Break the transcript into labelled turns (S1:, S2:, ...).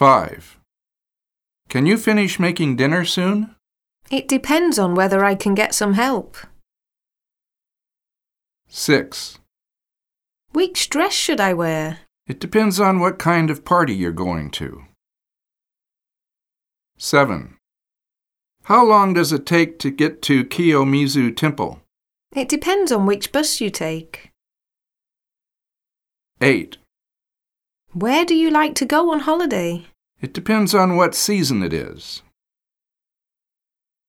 S1: 5. Can you finish making dinner soon?
S2: It depends on whether I can get some help.
S1: 6.
S2: Which dress should I wear?
S1: It depends on what kind of party you're going to. 7. How long does it take to get to Kiyomizu Temple?
S2: It depends on which bus you take.
S1: 8.
S2: Where do you like to go on holiday?
S1: It depends on what season it is.